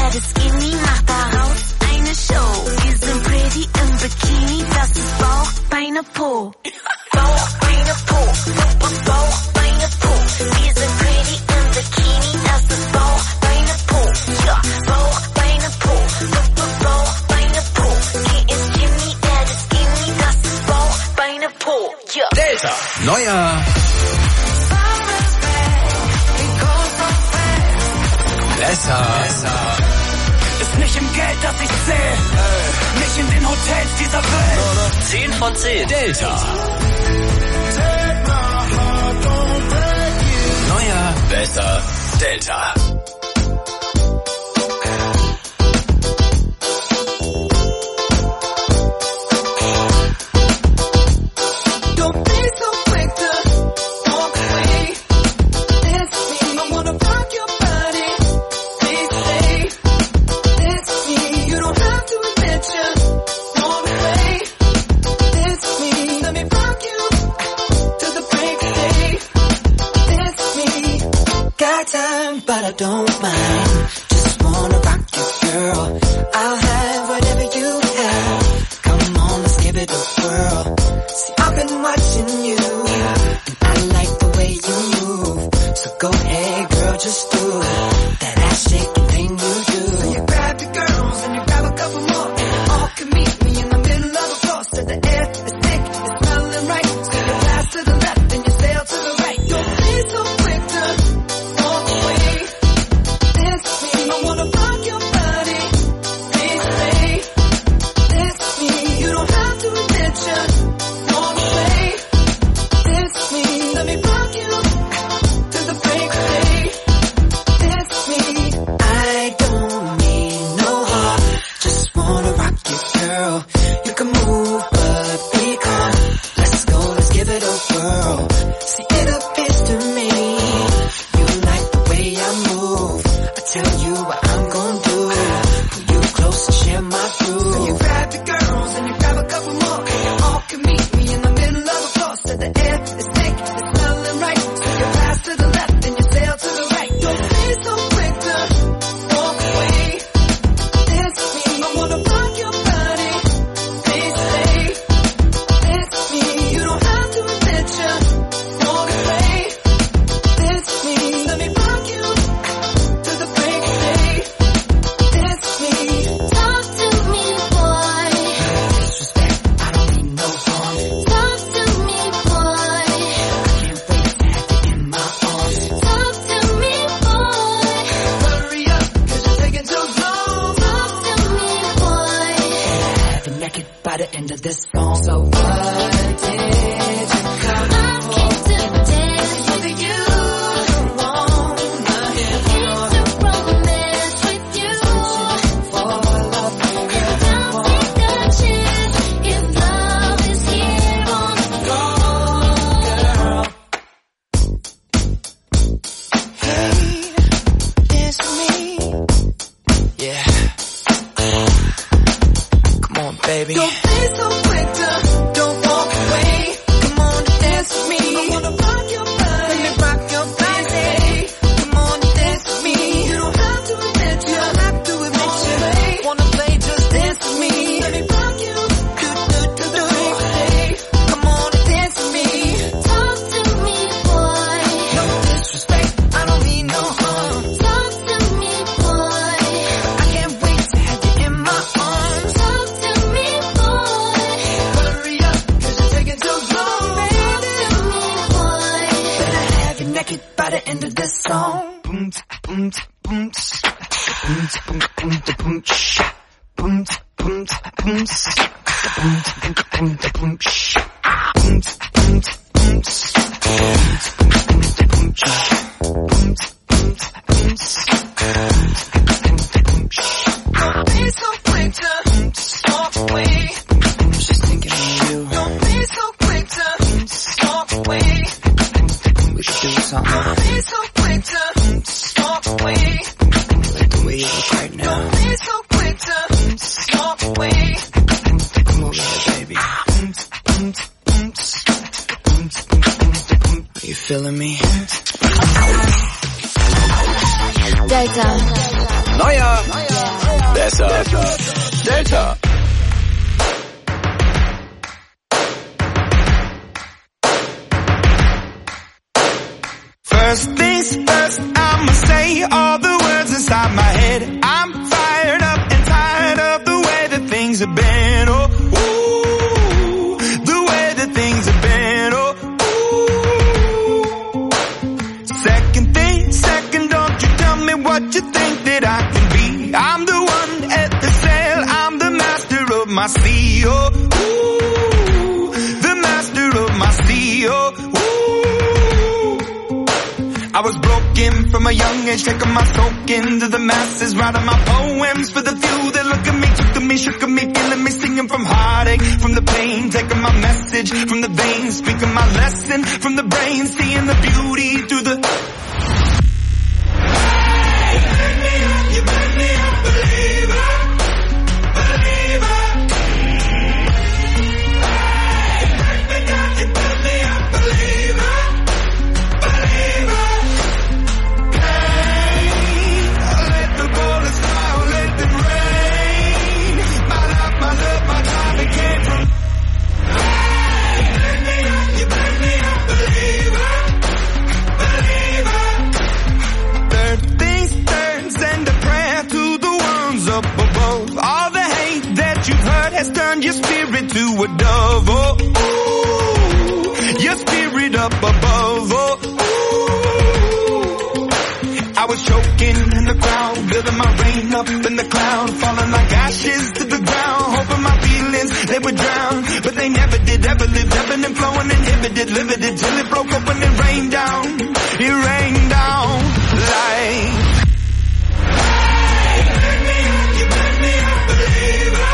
er ist skinny, macht daraus eine Show. Wir sind pretty im Bikini, das ist Bauch, Beine, Po. Bauch, Beine, Po, Bauch, Beine, Po. Wir sind pretty im Bikini, das ist Bauch, Beine, Po. Ja, Bauch, Beine, Po, Bauch, Beine, Po. Er ist Jimmy, er ist skinny, das ist Bauch, Beine, Po. Ja. Delta, neuer Besser. Ist nicht im Geld, das ich zähl, nicht in den Hotels dieser Welt. 10 von 10. Delta. Neuer, besser, Delta. But I don't mind, just wanna rock you, girl. I'll have whatever you have. Come on, let's give it a whirl. See, I've been watching you, and I like the way you move. So go ahead, girl, just do that ass shaking thing you do. So you grab your girls and you grab a couple more, and you all can meet me in the middle of the floor. So the air is thick, it's smelling right. So you pass to the left and you sail to the right. Don't be so quick to walk away. I wanna rock your body, please stay. Dance with me, you don't have to admit you walk away. Dance with me, let me rock you to the break of day. Dance with me, I don't need no heart, just wanna rock you, girl. You can move, but be calm. Let's go, let's give it a whirl. See, it appears to me you like the way I move. I tell you what I'm gonna do. Pull you close and share my groove. So you grab your girls and you grab a couple more, and you all can meet me in the middle of the floor. So the air is thick, it's smelling right. So you pass to the left and you sail to the right. Don't be so quick to walk away. Dance with me, I wanna rock your body. Please stay. Dance with me, you don't have to admit you walk away. Dance with me, let me rock you to the break of day. Dance with me. Talk to me, boy. Disrespect, I don't mean no harm. Talk to me, boy. I can't wait to have you in my arms. Talk to me, boy. Hurry up, 'cause you're taking too long. Talk to me, boy. Have you naked by the end of this song. So what did you come I came to dance with you. wanna hear Came to romance with you. for love? I'll take a chance if love is here on the floor. Hey, dance with me. Yeah. Come on, baby. Don't be so quick to don't walk away. Come on, dance with me. I wanna rock your body. Let me rock your body. Come on, dance with me. You don't have to admit you. Don't have to admit you. Wanna play? Just dance with me. Let me rock you. Do. Come on, dance with me. Talk to me, boy. No disrespect, I don't mean no harm. Talk to me, boy. I can't wait to have you in my arms. Talk to me, boy. Hurry up, 'cause you're taking too long, baby. Talk to me, boy. Better have you naked by the end of this song. Boom, boom, boom, boom, boom, boom, boom, boom, boom, boom, boom, boom, Don't be so quick to walk away. Just thinking of you. Don't be so quick to walk away. We should do something. Don't be so quick to walk away. Like the way you look right now. Don't be so quick to walk away. Come over here, baby. Are you feeling me? Besser Delta. First things first, I'ma say all the words inside my head. I'm fired up and tired of the way that things have been. Oh, ooh, the way that things have been. Oh, ooh. Second thing, second, don't you tell me what you think that I can be. I'm the one at the sail, I'm the master of my sea. Oh, ooh, the master of my sea. Oh, I was broken from a young age, taking my soak into the masses, writing my poems for the few that look at me, took at me, shook at me, feeling me, singing from heartache, from the pain, taking my message from the veins, speaking my lesson from the brain, seeing the beauty through the... You make me a believer, believer. You make me a believer, believer. Has turned your spirit to a dove, oh, ooh, your spirit up above, oh, ooh. I was choking in the crowd, building my rain up in the cloud, falling like ashes to the ground, hoping my feelings, they would drown, but they never did, ever lived, ebbing and flowing, inhibited, limited, till it broke open and rained down, it rained down like... You make me a believer.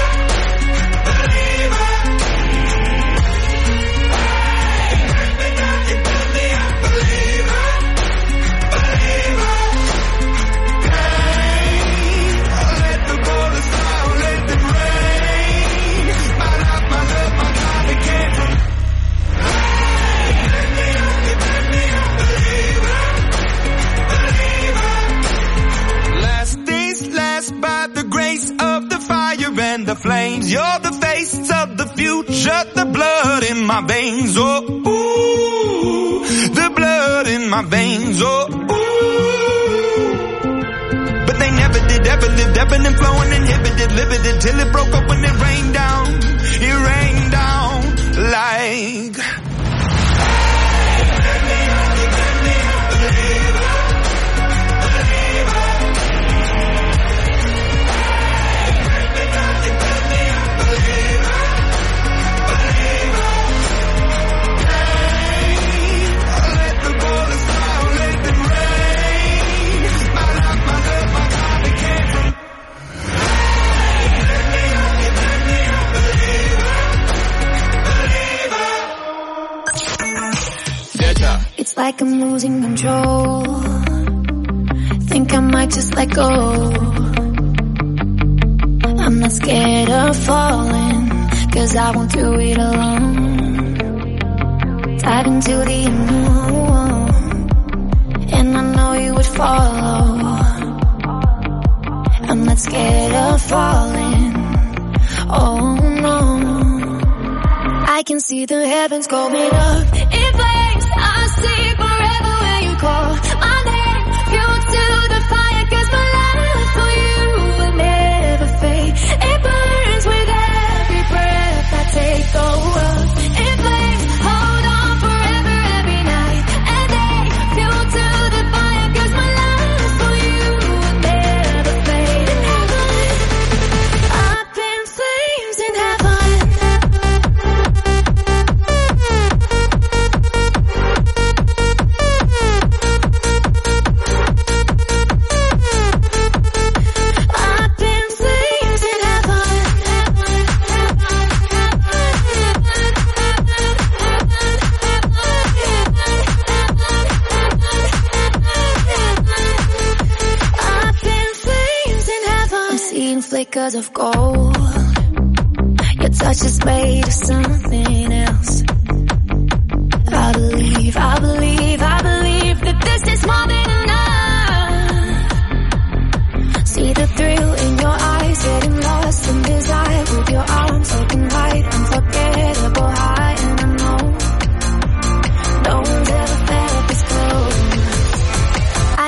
And the flames, you're the face of the future, the blood in my veins, oh, ooh, the blood in my veins, oh, ooh. But they never did, ever lived, ebbing and flowing, inhibited, limited, till it broke up and it rained down like... It's like I'm losing control. Think I might just let go. I'm not scared of falling, 'cause I won't do it alone. Dive into the unknown, and I know you would follow. I'm not scared of falling, oh no. I can see the heavens going up in flames. I see forever when you call my name. Fuel to the fire, 'cause my love for you will never fade. It burns with every breath I take. Go up in flames, hold on forever, every night and day. Fuel to the fire, 'cause my love for you will never fade. In heaven, up in flames in heaven. Flickers of gold, your touch is made of something else. I believe that this is more than enough. See the thrill in your eyes, that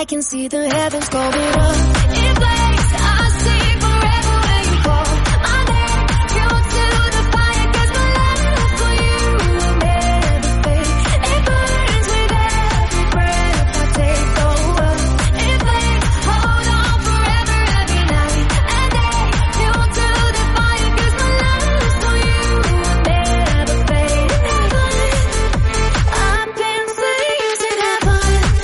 can see the heavens going up. In place, I see forever when you call my name. Fuel to the fire, 'cause my love for you will never fade. It burns with every breath I take. So up in place, hold on forever, every night and day. Fuel to the fire, 'cause my love for you will never fade. I've been slaves in heaven.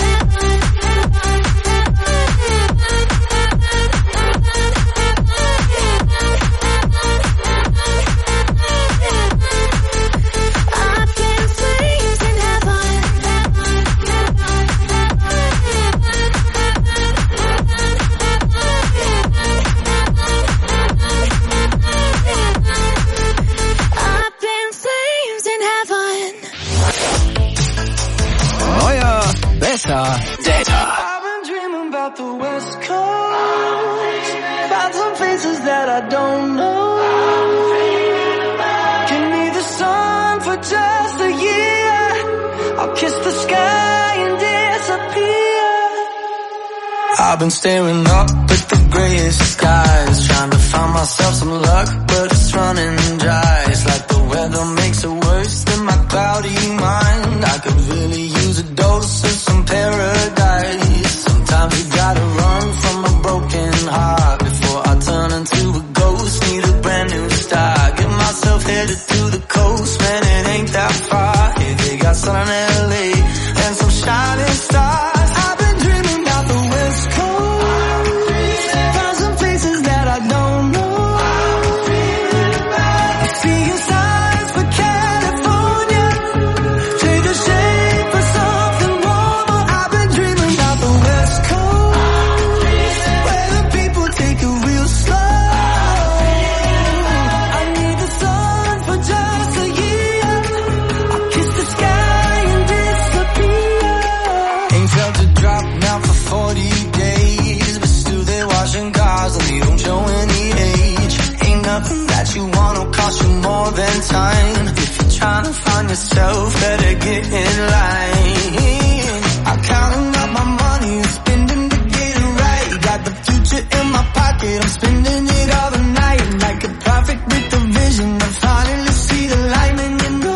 Data. I've been dreaming about the West Coast. Found some places that I don't know. Give me the sun for just a year. I'll kiss the sky and disappear. I've been staring up at the grayest skies, trying to find myself some luck, but it's running dry. It's like the weather makes it worse than my cloudy mind. I could really use a dose of some paradise. Sometimes you gotta run from a broken heart before I turn into a ghost. Need a brand new start. Get myself headed to the coast, man, it ain't that far. Hey, they got sun in LA and some shining stars. I've been dreaming about the West Coast. Found some places that I don't know. Seeing signs for California, take the shape for something warmer. I've been dreaming about the West Coast, where the people take it real slow. I need the sun for just a year. I'll kiss the sky and disappear. Ain't felt a drop now for 40 days, but still they're washing cars and they don't show any age. Ain't nothing that you want will cost you more than time. If you're trying to find yourself, better get in line. I'm counting up my money and spending to get it right. Got the future in my pocket, I'm spending it all the night. Like a prophet with a vision, I finally see the light, and you know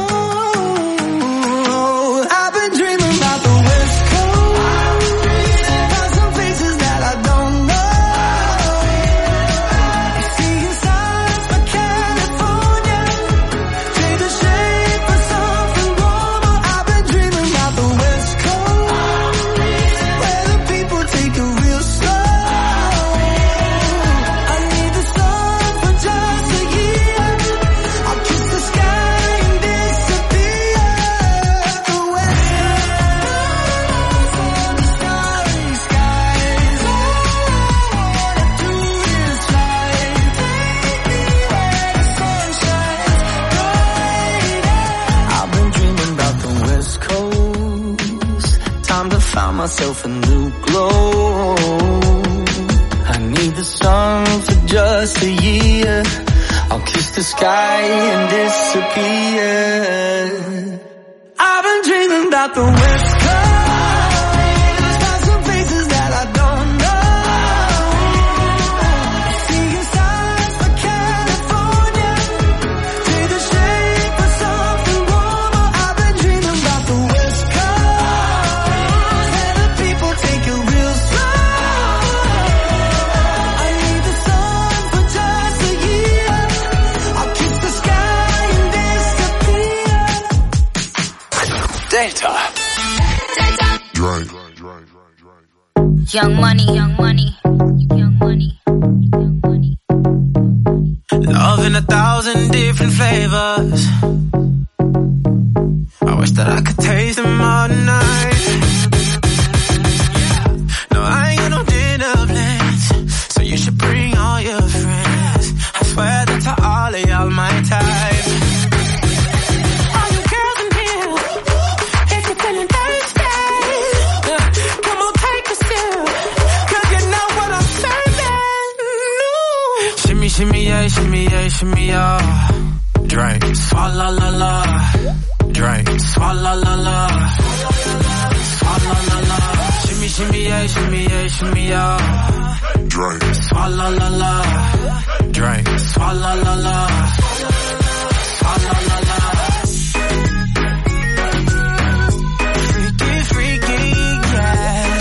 I've been dreaming about the West Coast. Found some places that I don't know. Seeing signs for California, take the shape for something warmer. I've been dreaming about the West Coast, where the people take it real slow. I need the sun for just a year. I'll kiss the sky and disappear. The West Coast, the starry skies. All I wanna do is try. Take me where the sun shines brighter. I've been dreaming about the West Coast. Time to find myself a new glow. I need the sun for just a year. I'll kiss the sky and disappear. I've been dreaming about the West Coast. Found some places that I don't know. Seeing signs for California, take the shape for something warmer. I've been dreaming about the West Coast, where the people take it real slow. I need the sun for just a year. I'll kiss the sky and disappear. Data. Right. Young money, young money, young money, young money. Love in 1,000 different flavors. I wish that I could taste them all night. No, I ain't got no dinner plans, so you should bring all your friends. I swear that to all of y'all my type. All you girls in here, if you're feeling thirsty, come on, take a sip, 'cause you know what I'm serving. Shimmy, shimmy, yeah, shimmy, yeah, shimmy, yeah. Drink, swalla la la. Drink, swalla la la. Swalla la la. Shimmy, Shimmy, shimmy, yeah, shimmy, yeah, shimmy, yeah. Drink. Swalla la la. Drink. Swalla la la. Swalla la la. Freaky, freaky, yeah.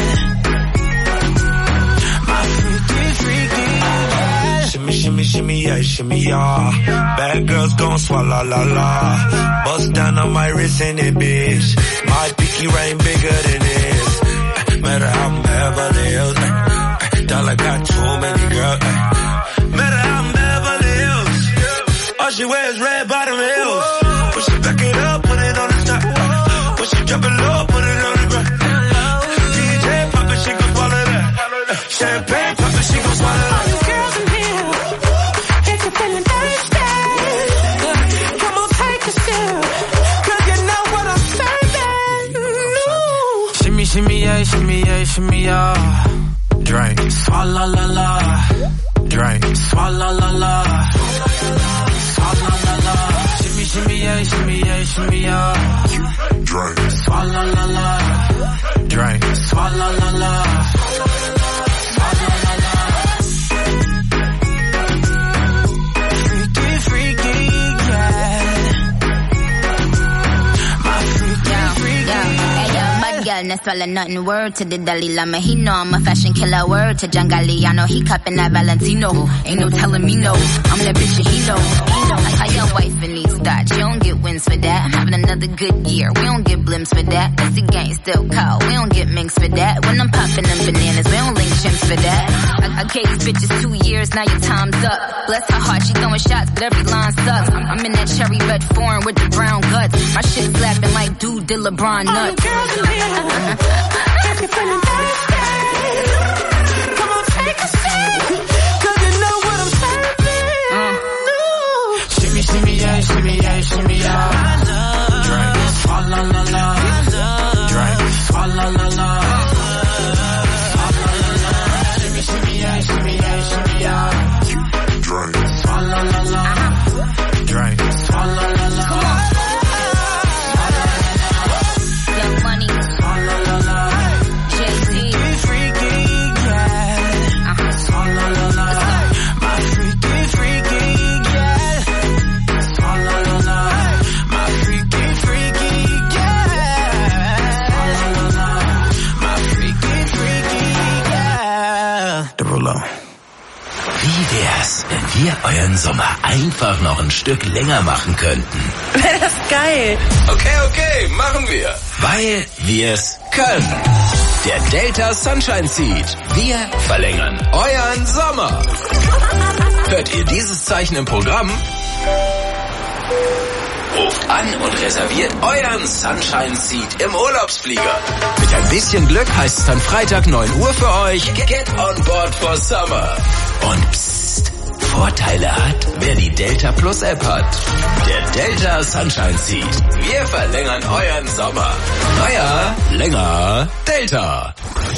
My freaky, freaky, yeah. Shimmy, shimmy, shimmy, yeah, shimmy, yeah. Bad girls gon' swallow la la. Bust down on my wrist in it, bitch. My pinky ring bigger than this. Matter how I'm Beverly Hills. Dollar got too many girls. Matter how I'm Beverly Hills. All she wears red bottom heels. When she back it up, put it on the top. When she drop it low, put it on the ground. DJ pop it, she gon' swallow that. Champagne pop it, she gon' swallow that. Shimmy, yeah, shimmy, yeah, shimmy, yeah. Drink. Swalla la la. Drink. Swalla la la. Swalla la la. Shimmy, shimmy, yeah, shimmy, yeah, shimmy, yeah. Drink. Swalla la la. Drink. Swalla la la. Swalla la la. Freaky, freaky, yeah. My freaky, freaky, yeah. Girl, no swallow nothing. Word to the Dalai Lama. He know I'm a fashion killer. Word to John Galliano. He cupping that Valentino. Ain't no telling me no. I'm that bitch and he know. How your wife in these thoughts. You don't get wins for that. I'm having another good year. We don't get blimps for that. That's the gang still call. We don't get minks for that. When I'm popping them bananas, we don't link chimps for that. I gave these bitches 2 years. Now your time's up. Bless her heart. She throwing shots, but every line sucks. I'm in that cherry red foreign with the brown guts. My shit slapping like dude did LeBron nuts. If you're feeling thirsty, come on, take a sip, 'cause you know what I'm serving. Shimmy, shimmy, yeah, shimmy, yeah, shimmy, yeah. Drink, swalla la la. Drink, swalla la la. Shimmy, shimmy, yeah, shimmy, yeah, shimmy, yeah. Drink. Swalla la la. Drink, swalla la la. Wie wär's, wenn wir euren Sommer einfach noch ein Stück länger machen könnten? Wäre das geil. Okay, machen wir. Weil wir's können. Der Delta Sunshine Seed. Wir verlängern euren Sommer. Hört ihr dieses Zeichen im Programm? Ruft an und reserviert euren Sunshine Seed im Urlaubsflieger. Mit ein bisschen Glück heißt es dann Freitag 9 Uhr für euch. Get on board for summer. Und psst, Vorteile hat, wer die Delta Plus App hat. Der Delta Sunshine Seed. Wir verlängern euren Sommer. Naja, länger Delta.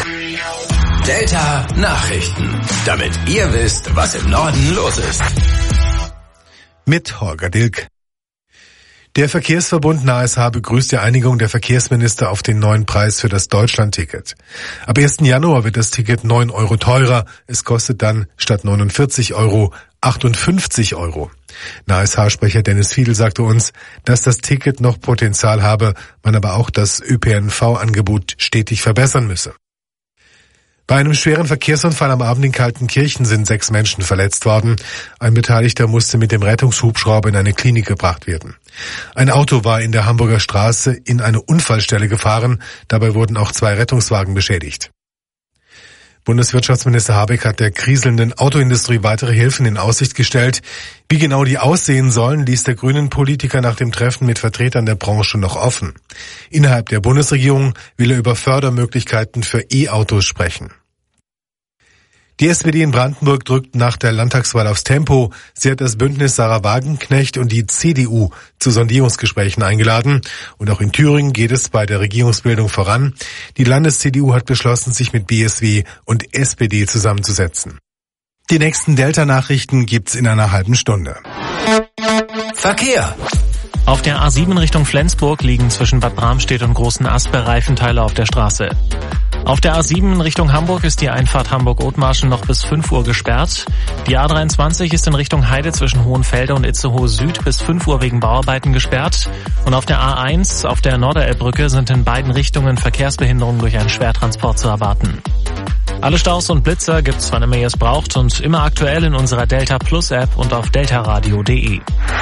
Delta Nachrichten. Damit ihr wisst, was im Norden los ist. Mit Holger Dilk. Der Verkehrsverbund NASH begrüßt die Einigung der Verkehrsminister auf den neuen Preis für das Deutschlandticket. Ab 1. Januar wird das Ticket 9 Euro teurer. Es kostet dann statt 49 Euro 58 Euro. NASH-Sprecher Dennis Fiedel sagte uns, dass das Ticket noch Potenzial habe, man aber auch das ÖPNV-Angebot stetig verbessern müsse. Bei einem schweren Verkehrsunfall am Abend in Kaltenkirchen sind 6 Menschen verletzt worden. Ein Beteiligter musste mit dem Rettungshubschrauber in eine Klinik gebracht werden. Ein Auto war in der Hamburger Straße in eine Unfallstelle gefahren. Dabei wurden auch 2 Rettungswagen beschädigt. Bundeswirtschaftsminister Habeck hat der kriselnden Autoindustrie weitere Hilfen in Aussicht gestellt. Wie genau die aussehen sollen, ließ der Grünen-Politiker nach dem Treffen mit Vertretern der Branche noch offen. Innerhalb der Bundesregierung will er über Fördermöglichkeiten für E-Autos sprechen. Die SPD in Brandenburg drückt nach der Landtagswahl aufs Tempo. Sie hat das Bündnis Sarah Wagenknecht und die CDU zu Sondierungsgesprächen eingeladen. Und auch in Thüringen geht es bei der Regierungsbildung voran. Die Landes-CDU hat beschlossen, sich mit BSW und SPD zusammenzusetzen. Die nächsten Delta-Nachrichten gibt's in einer halben Stunde. Verkehr. Auf der A7 Richtung Flensburg liegen zwischen Bad Bramstedt und Großen Aspe Reifenteile auf der Straße. Auf der A7 in Richtung Hamburg ist die Einfahrt Hamburg-Othmarschen noch bis 5 Uhr gesperrt. Die A23 ist in Richtung Heide zwischen Hohenfelde und Itzehoe Süd bis 5 Uhr wegen Bauarbeiten gesperrt. Und auf der A1 auf der Norderelbbrücke sind in beiden Richtungen Verkehrsbehinderungen durch einen Schwertransport zu erwarten. Alle Staus und Blitzer gibt's, wann immer ihr es braucht und immer aktuell in unserer Delta Plus App und auf deltaradio.de.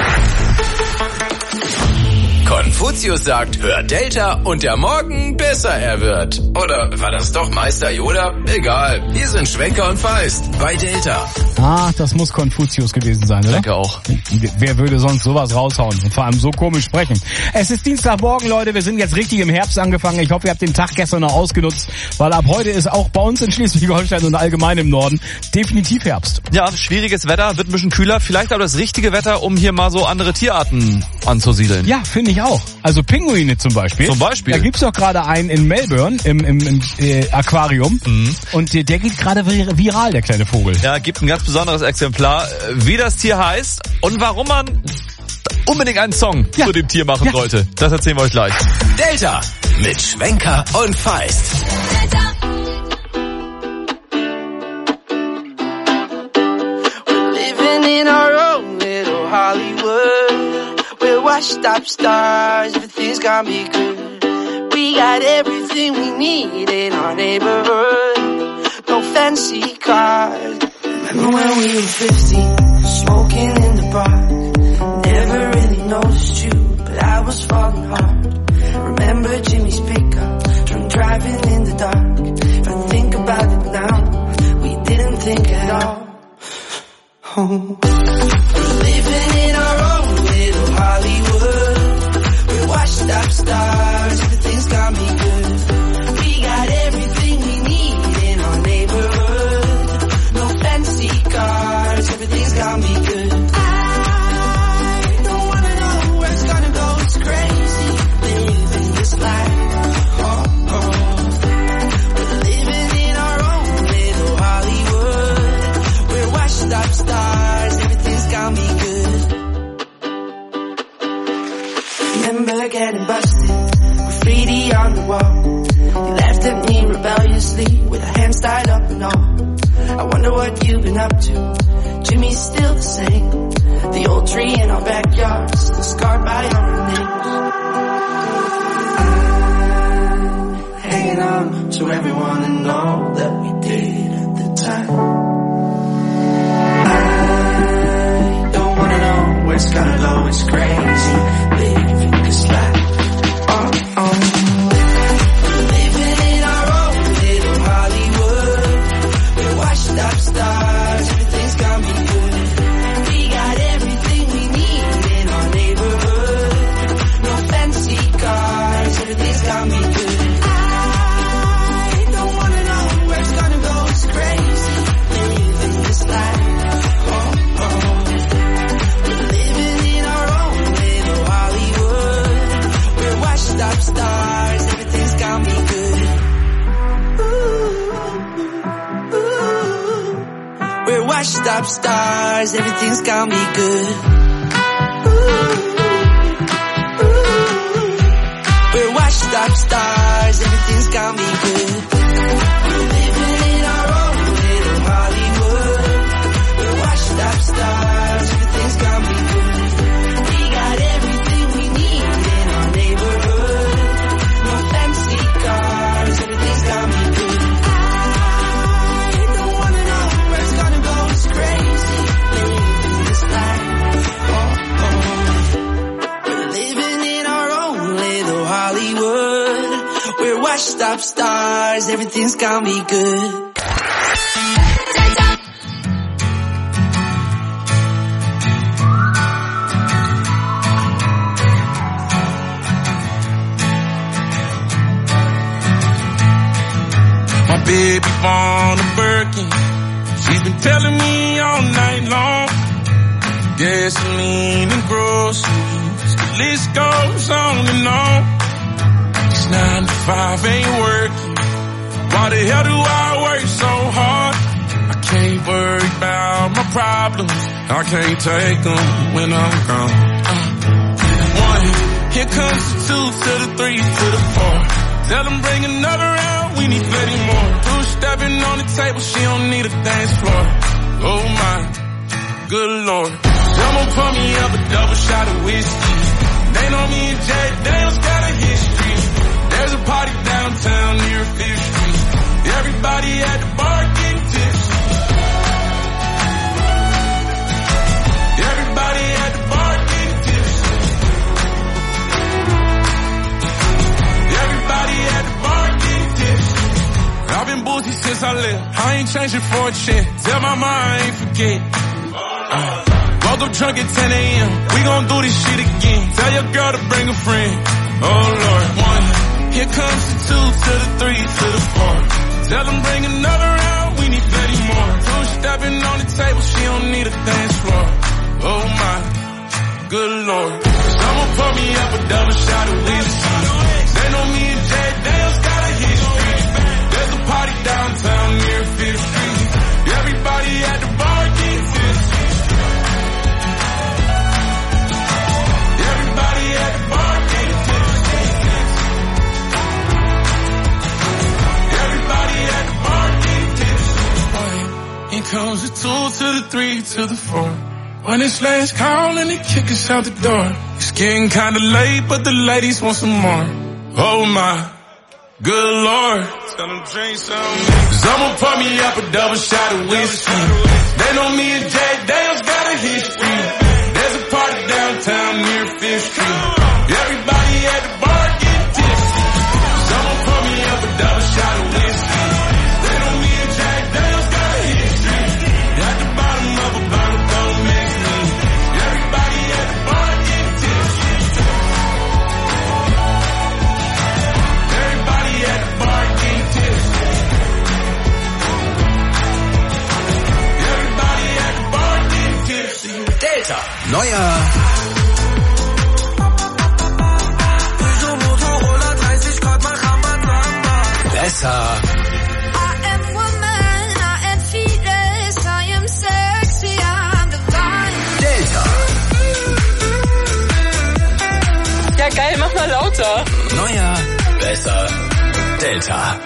Konfuzius sagt, hör Delta und der Morgen besser er wird. Oder war das doch Meister Yoda? Egal, wir sind Schwenker und Feist bei Delta. Ah, das muss Konfuzius gewesen sein, oder? Denke auch. Wer würde sonst sowas raushauen und vor allem so komisch sprechen? Es ist Dienstagmorgen, Leute, wir sind jetzt richtig im Herbst angefangen. Ich hoffe, ihr habt den Tag gestern noch ausgenutzt, weil ab heute ist auch bei uns in Schleswig-Holstein und allgemein im Norden definitiv Herbst. Ja, schwieriges Wetter, wird ein bisschen kühler. Vielleicht aber das richtige Wetter, um hier mal so andere Tierarten anzusiedeln. Ja, finde ich auch. Also Pinguine zum Beispiel. Da gibt's doch gerade einen in Melbourne im Aquarium. Und der geht gerade viral, der kleine Vogel. Ja, gibt ein ganz besonderes Exemplar. Wie das Tier heißt und warum man unbedingt einen Song zu dem Tier machen sollte. Das erzählen wir euch gleich. Delta mit Schwenker und Feist. We're living in our own little Hollywood. We're washed up stars, everything's gonna be good. We got everything we need in our neighborhood. No fancy cars. Remember when we were 15, smoking in the park. Never really noticed you, but I was falling hard. Remember Jimmy's pickup, drunk driving in the dark. If I think about it now, we didn't think at all. Oh. We're living in our own little Hollywood. We're washed up stars, everything's gonna be good. We got everything we need in our neighborhood. No fancy cars, everything's gonna be good. I don't wanna know where it's gonna go, it's crazy living this life. Oh, oh. We're living in our own little Hollywood. We're washed up stars, everything's gonna be good. Remember getting busted, graffiti on the wall. You laughed at me rebelliously with our hands tied up and all. I wonder what you've been up to. Jimmy's still the same. The old tree in our backyard, still scarred by our names. I'm hanging on to everyone and all that we did at the time. I don't wanna know where it's gonna go, it's crazy living this life. Up stars, everything's gonna be good. We got everything we need in our neighborhood. No fancy cars, everything's gonna be good. I don't wanna know where it's gonna go, it's crazy living this life. Oh, oh. We're living in our own little Hollywood. We're washed up stars, everything's gonna be good. We're washed up stars, everything's gonna be good. We're washed up stars, everything's gonna be good. We're living in our own little Hollywood. We're washed up stars, everything's gonna be good. We got everything we need in our neighborhood. No fancy cars, everything's gonna be good. Crazy living this life. Oh, oh. We're living in our own little Hollywood. We're washed up stars, everything's gonna be good. My baby born a Birkin. She's been telling me all night long. Gasoline and groceries, the list goes on and on. This 9 to 5 ain't working. Why the hell do I work so hard? I can't worry about my problems. I can't take them when I'm gone. 1, here comes the 2 to the 3 to the 4. Tell them bring another round, we need plenty more. Two-stepping on the table, she don't need a dance floor. Oh my, good lord. Someone pour me up a double shot of whiskey. They know me and Jay Daniels got a history. There's a party downtown near 5th Street. Everybody at the bar getting tipsy. Everybody at the bar getting tipsy. Everybody at the bar getting tipsy. I've been boozy since I left. I ain't changing for a check. Tell my mom I ain't forget. Woke up drunk at 10 a.m. We gon' do this shit again. Tell your girl to bring a friend. Oh Lord, 1. Here comes the 2 to the 3 to the 4. Tell them bring another round. We need plenty more. Two-stepping on the table. She don't need a dance floor. Oh my, good lord. Someone pour me up a double shot of whiskey. They know me and Jay Daniels got a history. There's a party downtown near 5th Street. Everybody at the bar getting tipsy. Everybody at the bar getting tipsy. Everybody at the bar getting tipsy. Here comes the 2 to the 3 to the 4. When it's last call and they kick us out the door. It's getting kinda late, but the ladies want some more. Oh my, good lord. Tell them drink some. Someone pour me up a double shot of whiskey. They know me and Jay Daniels got a history. There's a party downtown near 5th Street. Everybody at the bar getting tipsy. Someone pour me up a double shot of whiskey. They know me and Jay Daniels got a history. At the bottom of a bottle, don't mix me. Everybody at the bar getting tipsy. Everybody at the bar getting tipsy. Everybody at the bar getting tipsy. Delta, neuer besser. Ja geil, mach mal lauter. Neuer, besser, Delta.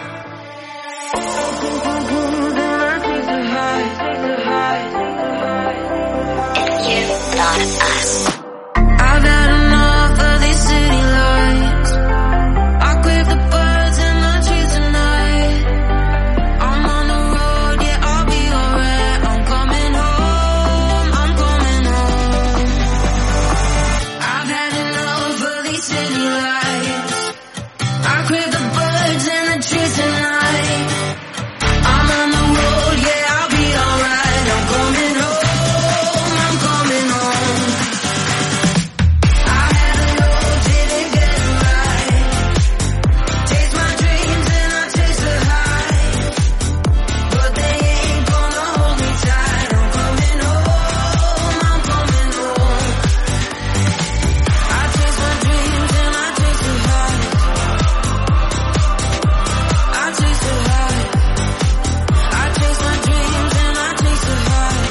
I've had enough of these city lights. I quit the birds and the trees tonight. I'm on the road, yeah, I'll be alright. I'm coming home, I'm coming home. I've had enough of these city lights. I quit the birds and the trees tonight. I'm on the road, yeah, I'll be alright. I'm coming home, I'm coming home. I had a load, didn't get it right. Chase my dreams and I chase the high. But they ain't gonna hold me tight. I'm coming home, I'm coming home. I chase my dreams and I chase the high. I chase the high. I chase my dreams and I chase the high.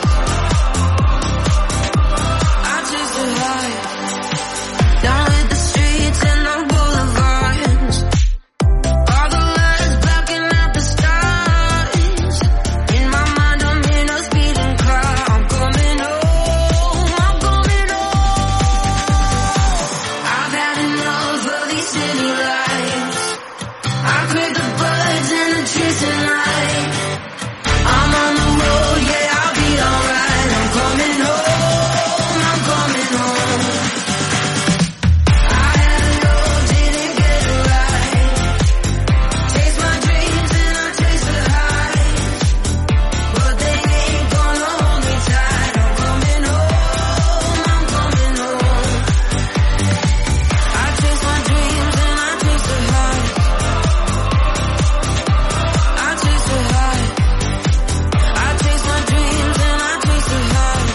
I chase the high. Down with the streets and the boulevards. All the lights blocking out the stars. In my mind I'm in a speeding car. I'm coming home, I'm coming home. I've had enough of these city lights. I quit the birds and the trees tonight. I'm on the road, yeah, I'll be alright. I'm coming home, I'm coming home. I had a load, didn't get it right. Chase my dreams and I chase the highs. But they ain't gonna hold me tight. I'm coming home, I'm coming home. I chase my dreams and I chase the highs. I chase the highs. I chase my dreams and I chase the highs.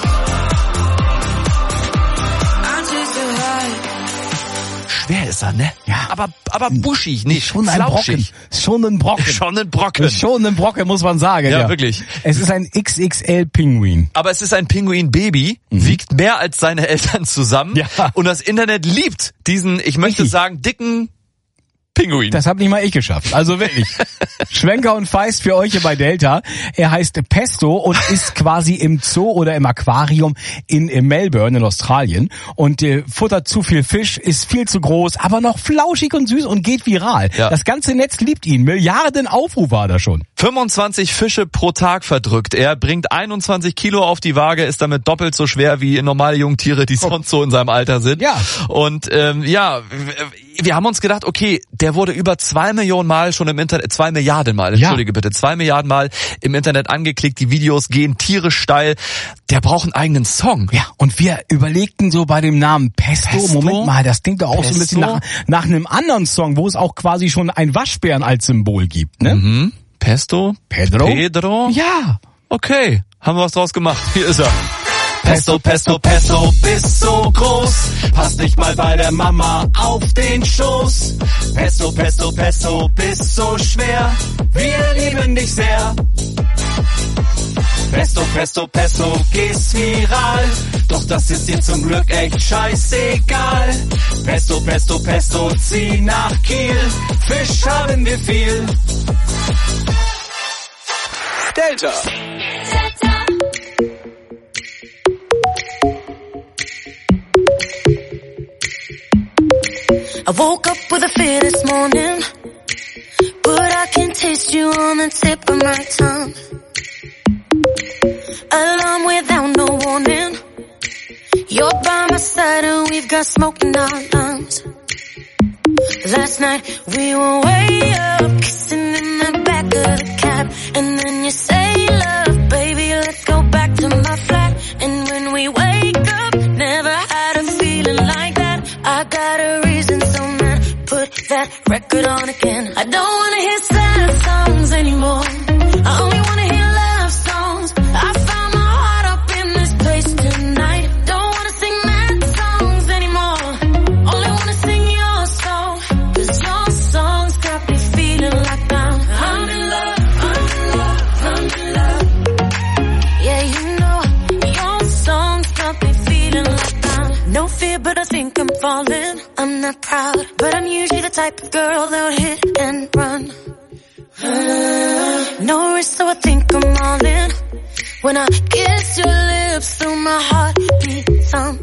I chase the highs. Schwer ist er, ne? Ja. Aber buschig, nicht Schon ein Brocken. flauschig. Schon ein Brocken. Schon ein Brocken. Schon ein Brocken, muss man sagen. Ja, wirklich. Es ist ein XXL-Pinguin. Aber es ist ein Pinguin-Baby, wiegt mehr als seine Eltern zusammen. Ja. Und das Internet liebt diesen, ich möchte Richtig. sagen, dicken Pinguin. Das habe nicht mal ich geschafft. Also wirklich. Schwenker und Feist für euch hier bei Delta. Er heißt Pesto und ist quasi im Zoo oder im Aquarium in Melbourne in Australien und futtert zu viel Fisch, ist viel zu groß, aber noch flauschig und süß und geht viral. Ja. Das ganze Netz liebt ihn. Milliarden Aufrufe hat er schon. 25 Fische pro Tag verdrückt er, bringt 21 Kilo auf die Waage, ist damit doppelt so schwer wie normale Jungtiere, die sonst so in seinem Alter sind. Ja. Und wir haben uns gedacht, okay, der wurde über 2 Millionen Mal schon im Internet, 2 Milliarden Mal, entschuldige bitte, 2 Milliarden Mal im Internet angeklickt, die Videos gehen tierisch steil. Der braucht einen eigenen Song. Ja, und wir überlegten so bei dem Namen Pesto, Moment mal, das klingt doch auch so ein bisschen nach einem anderen Song, wo es auch quasi schon ein Waschbären als Symbol gibt, ne? Mhm. Pesto? Pedro? Ja. Okay, haben wir was draus gemacht. Hier ist er. Pesto, Pesto, Pesto, bist so groß, passt nicht mal bei der Mama auf den Schoß. Pesto, Pesto, Pesto, bist so schwer, wir lieben dich sehr. Pesto, Pesto, Pesto, gehst viral, doch das ist dir zum Glück echt scheißegal. Pesto, Pesto, Pesto, zieh nach Kiel, Fisch haben wir viel. Delta. I woke up with a fear this morning, but I can taste you on the tip of my tongue. Alarm without no warning, you're by my side and we've got smoke in our lungs. Last night we were way up, kissing in the back of the cab, and then you say, love, baby, let's go back to my flat. And when we wake up, never had a feeling like that. I got a reason, so man, put that record on again. I don't wanna hear sad songs anymore, I only wanna hear love songs. I found my heart up in this place tonight. Don't wanna sing mad songs anymore, only wanna sing your song. Cause your songs got me feeling like I'm in love, I'm in love, I'm in love. Yeah, you know, your songs got me feeling like I'm no fear, but I think I'm falling. I'm not proud, but I'm usually the type of girl that would hit and run. No risk, so I think I'm all in. When I kiss your lips through my heartbeat thump.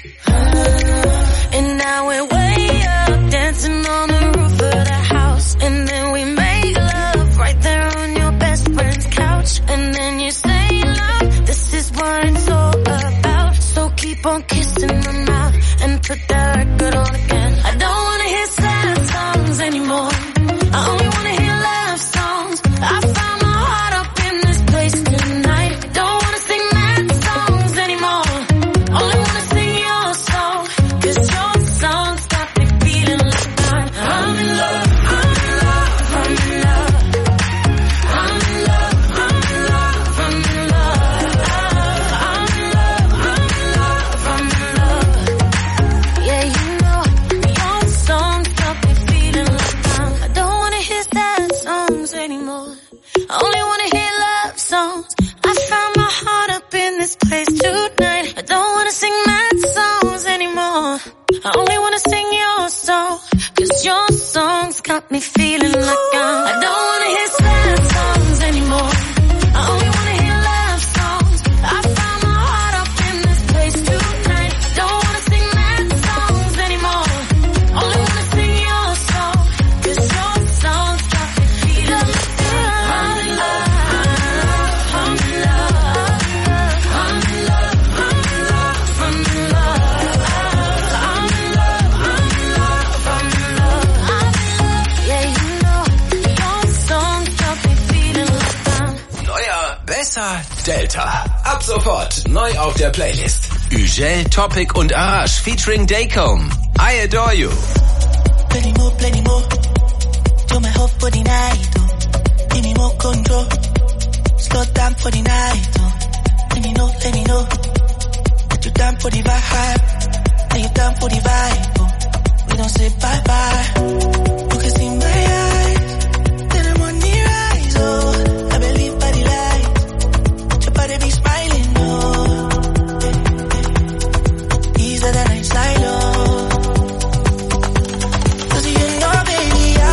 And now we're way up, dancing on the roof of the house. And then we make love right there on your best friend's couch. And then you say, love, this is what it's all about. So keep on kissing my mouth and put that record on again. I don't wanna hear sad songs anymore, I only wanna hear love songs. I found my heart up in this place tonight. Don't wanna sing mad songs anymore, only wanna sing your song. Cause your songs got me feeling like I'm in love, I'm in love, I'm in love. I'm in love, I'm in love, I'm in love. I'm in love, I'm in love, I'm in love. Yeah, you know, your songs got me feeling like I don't wanna hear sad songs anymore, I only wanna hear love songs. I found my heart up in this place tonight. I don't wanna sing mad songs anymore, I only wanna sing your song. Cause your songs got me feeling like I don't wanna hear sad songs anymore, I only wanna hear love songs. I found my heart up in this place tonight. I don't wanna sing mad songs anymore, only wanna sing your song. Cause your songs got me feeling like I'm in love, I'm in love, I'm in love, I'm in love, I'm in love. I'm in love, I'm in love, I'm in love, I'm in love. Yeah, you know, your songs got me feeling like Neuer, besser, Delta. Ab sofort neu auf der Playlist. Ugel, Topic und Arash featuring Daycomb. I Adore You. Plenty more. You're my hope for the night, oh. Give me more control. Slow down for the night, oh. Let me know. That you down for the vibe. Are you down for the vibe, oh. We don't say bye-bye. You can see my eyes. Then I'm on the rise, oh. I believe by the light. That your body be smiling, oh. Easier than I silo. Cause you know, baby, I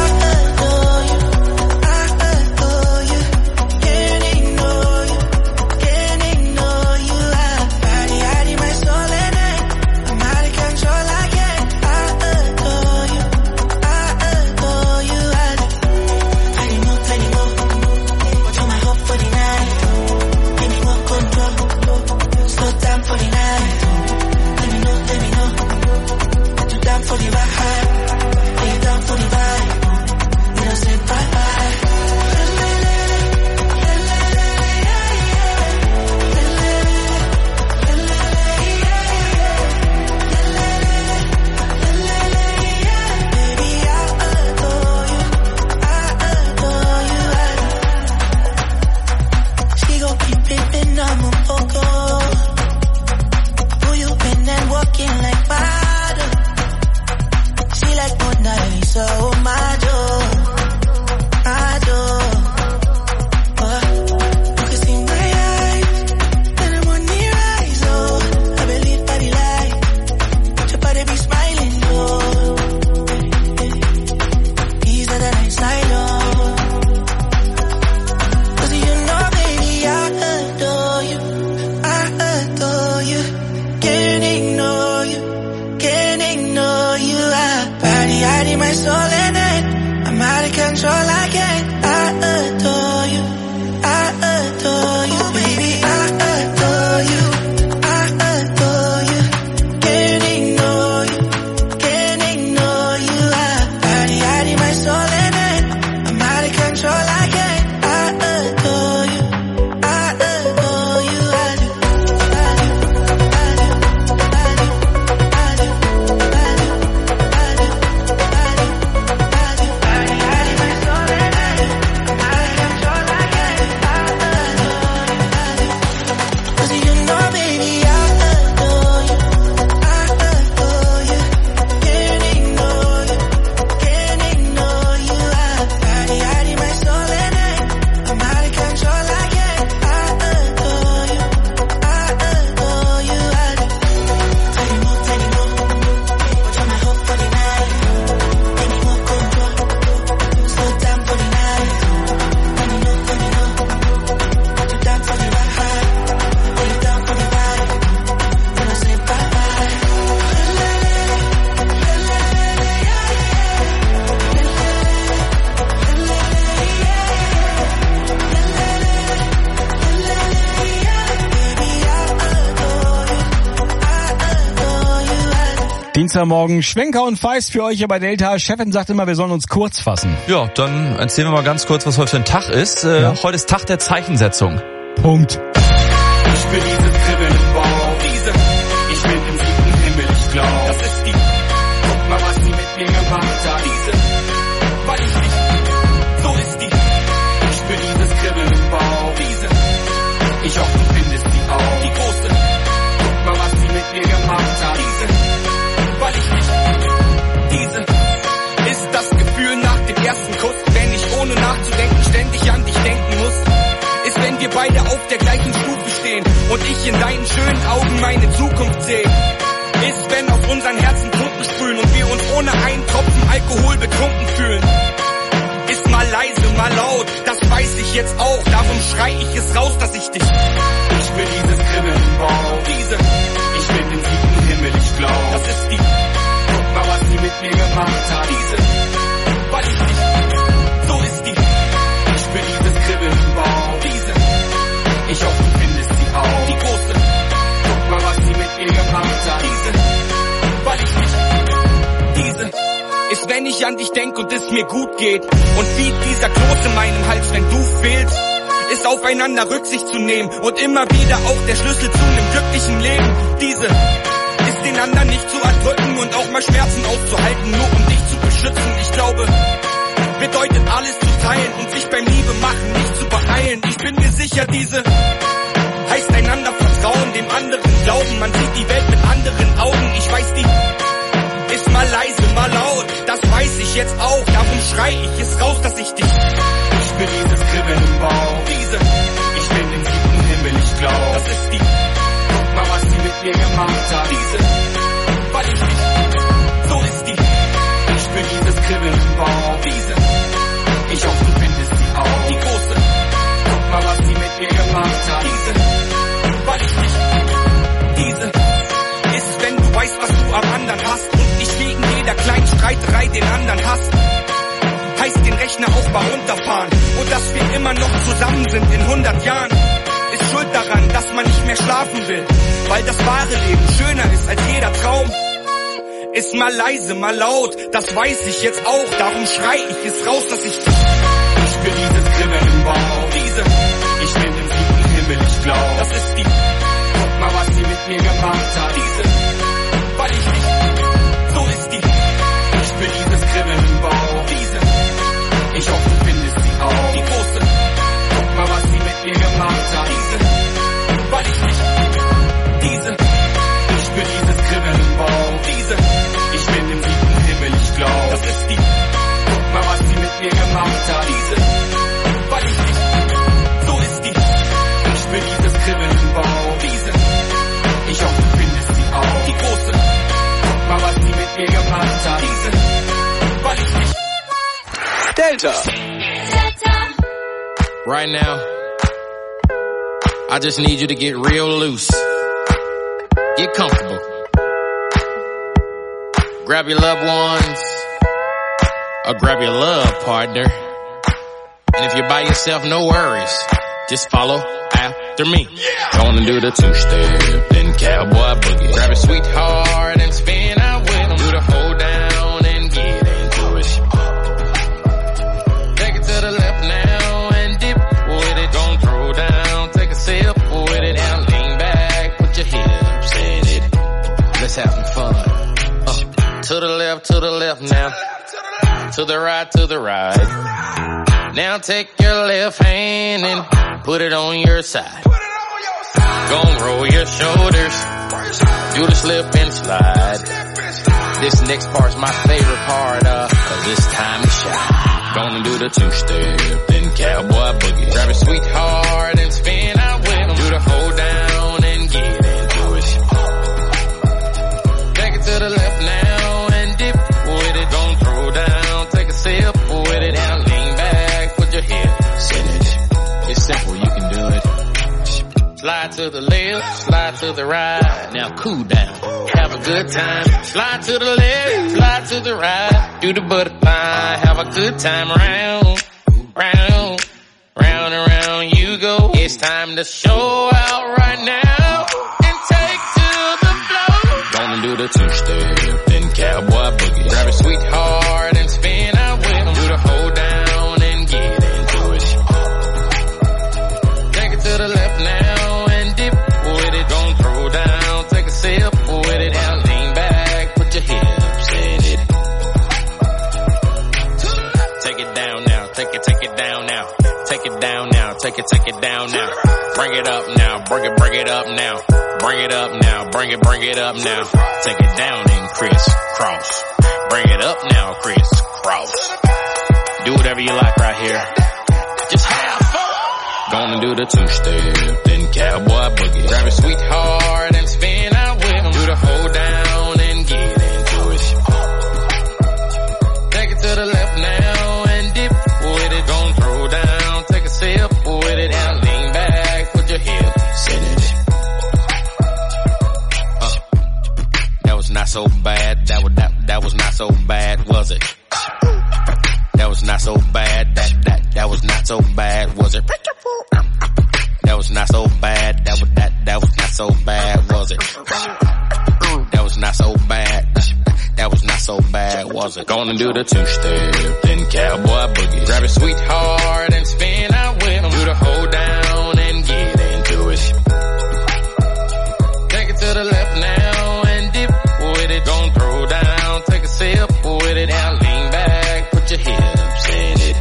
hiding my soul in it. I'm out of control, I can't. I adore you, baby. I adore you, can't ignore you, I'm hiding my soul in it. I'm out of control, I can't. I adore you, I do. Dienstagmorgen, Schwenker und Feist für euch hier bei Delta. Chefin sagt immer, wir sollen uns kurz fassen. Ja, dann erzählen wir mal ganz kurz, was heute für ein Tag ist. Heute ist Tag der Zeichensetzung. Punkt. Ich bin dieses Kribbeln im Bauch. Ich bin im 7. Himmel, ich glaub. Das ist die. Guck mal, was die mit mir gemacht hat. Weil ich nicht. So ist die. Ich bin dieses Kribbeln im Bauch. Ich hoffe, du findest sie auch. Die große. Guck mal, was die mit mir gemacht hat. Weil ich nicht. Diese ist das Gefühl nach dem ersten Kuss, wenn ich ohne nachzudenken ständig an dich denken muss. Ist, wenn wir beide auf der gleichen Stufe stehen und ich in deinen schönen Augen meine Zukunft sehe. Ist, wenn auf unseren Herzen Pumpen sprühen und wir uns ohne einen Tropfen Alkohol betrunken fühlen. Ist mal leise, mal laut, das weiß ich jetzt auch, darum schrei ich es raus, dass ich dich. Ich will dieses Kribbeln im Bauch. Ich bin im 7. Himmel, ich glaub. Das ist die. Guck mal, was die mit mir gemacht hat. Weil ich nicht. So ist die. Ich bin dieses Kribbeln im Bauch. Ich hoffe, du findest sie auch. Die große. Guck mal, was die mit mir gemacht hat. Weil ich nicht. Diese ist, wenn ich an dich denk und es mir gut geht. Und wie dieser Kloß in meinem Hals, wenn du fehlst. Ist aufeinander Rücksicht zu nehmen und immer wieder auch der Schlüssel zu einem glücklichen Leben. Diese ist den anderen nicht zu erdrücken und auch mal Schmerzen auszuhalten, nur um dich zu beschützen. Ich glaube, bedeutet alles zu teilen und sich beim Liebe machen nicht zu beeilen. Ich bin mir sicher, diese heißt einander vertrauen, dem anderen glauben. Man sieht die Welt mit anderen Augen. Ich weiß, die ist mal leise, mal laut. Das weiß ich jetzt auch, darum schrei ich es raus, dass ich dich. Ich bin dieses Kribbeln im Bauch. Ich bin im 7. Himmel, ich glaub. Das ist die. Guck mal, was die mit mir gemacht hat. Weil ich nicht. So ist die. Ich bin dieses Kribbeln im Bauch. Ich hoffe, du findest sie auch. Die große. Guck mal, was die mit mir gemacht hat. Weil ich nicht. Diese ist, wenn du weißt, was du am anderen hast und nicht wegen jeder kleinen Streiterei den anderen hast. Heißt den Rechner auch mal runterfahren und dass wir immer noch zusammen sind in 100 Jahren. Ist schuld daran, dass man nicht mehr schlafen will, weil das wahre Leben schöner ist als jeder Traum. Ist mal leise, mal laut, das weiß ich jetzt auch, darum schrei ich es raus, dass ich bin dieses Kribbeln im Bauch. Ich bin im 7. Himmel, ich glaub. Das ist die. Guck mal, was sie mit mir gemacht hat. Weil ich nicht. So ist die. Ich bin dieses Kribbeln im Bauch. Ich hoffe, du findest sie auch. Die große. Guck mal, was sie mit mir gemacht hat. Weil ich nicht. Diese. Ich bin dieses Kribbeln im Bauch. Ich bin im 7. Himmel, ich glaub. Das ist die. Guck mal, was sie mit mir gemacht hat. Weil ich nicht. So ist die. Ich bin dieses Kribbeln im Bauch. Ich hoffe, du findest sie auch. Die große. Guck mal, was sie mit mir gemacht hat. Weil ich nicht. Delta. Right now, I just need you to get real loose. Get comfortable. Grab your loved ones. or grab your love partner. And if you're by yourself, no worries. Just follow after me. Gonna do the two-step, then cowboy boogie. Grab a sweetheart and spin out with him. Do the hold down and get into it. Take it to the left now and dip with it. Gonna throw down, take a sip with it. Now lean back, put your hips in it. Let's have some fun. To the left now. To the right. Now take your left hand and put it on your side. Gon' roll your shoulders. Do the slip and slide. This next part's my favorite part, cause it's time to shine. Gonna do the two-step, then cowboy boogie. Grab a sweetheart and spin out with him. Do the hold down and get into it. Take it to the left now and dip with it. Gon' throw down, take a sip with it. Now lean back, put your hips in it. It's simple, you can do it. Slide to the left, slide to the right. Now cool down, have a good time. Slide to the left, slide to the right. Do the butterfly, have a good time. Round and round you go. It's time to show out right now and take to the floor. Gonna do the two-step, then cowboy boogie. Grab a sweetheart and spin out with him. Do the hold down and get into it. Take it to the left now and dip with it. Gonna throw down, take a sip with it. Now lean back, put your hips in it. Take it down now, take it down now. Take it down now, take it down now. Bring it up now, bring it up now. Bring it up now, bring it up now. Take it down and crisscross. Bring it up now, crisscross. Do whatever you like right here. Just have fun. Gonna do the two-step, then cowboy boogie. Grab a sweetheart and spin out with him. Do the hold down and get into it. Take it to the left now and dip with it. Gonna throw down, take a sip with it. Now lean back, put your hips in it. That was not so bad. That was not so bad, was it? That was not so bad. That was not so bad, was it? That was not so bad. That was not so bad, was it? That was not so bad. That was not so bad, was it? Gonna do the two-step, then cowboy boogie. Grab a sweetheart and spin out with him. Do the hold down and get into it. Take it to the left now and dip with it. Gonna throw down, take a sip with it. Now lean back, put your hips in it.